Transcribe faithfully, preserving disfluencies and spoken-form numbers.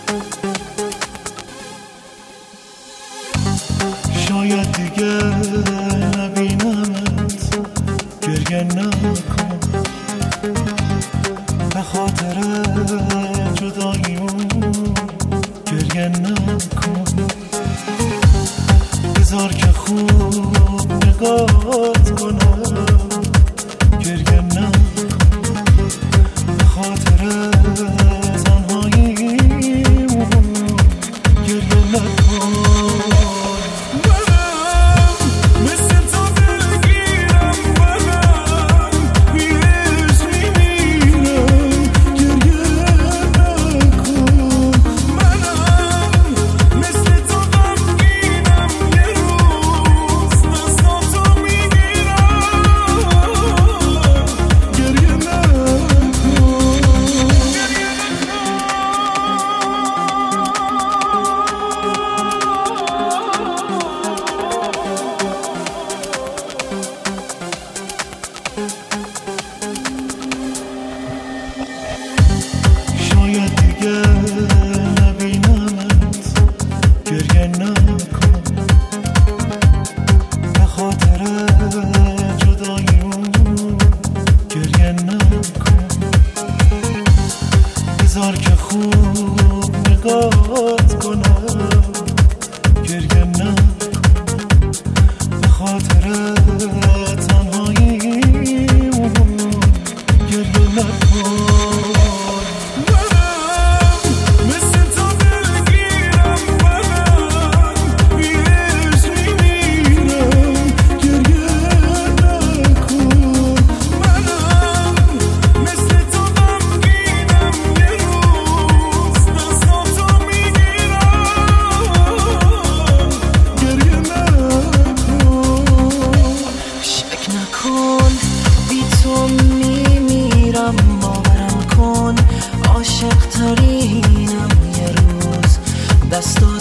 شاید دیگه نبینمت، گریه نکن به خاطر جداییمون، گریه نکن بذار که خوب نگات کنم، گریه نکن به خاطر تنهاییمون، گریه نکن. شاید دیگه نبینمت، گریه نکن به خاطر جداییمون، گریه نکن بذار که خوب نگات کنم، گریه نکن به خاطر تنهاییمون، گریه نکن. بی تو میمیرم، باورم کن عاشق ترینم، یه روز دستا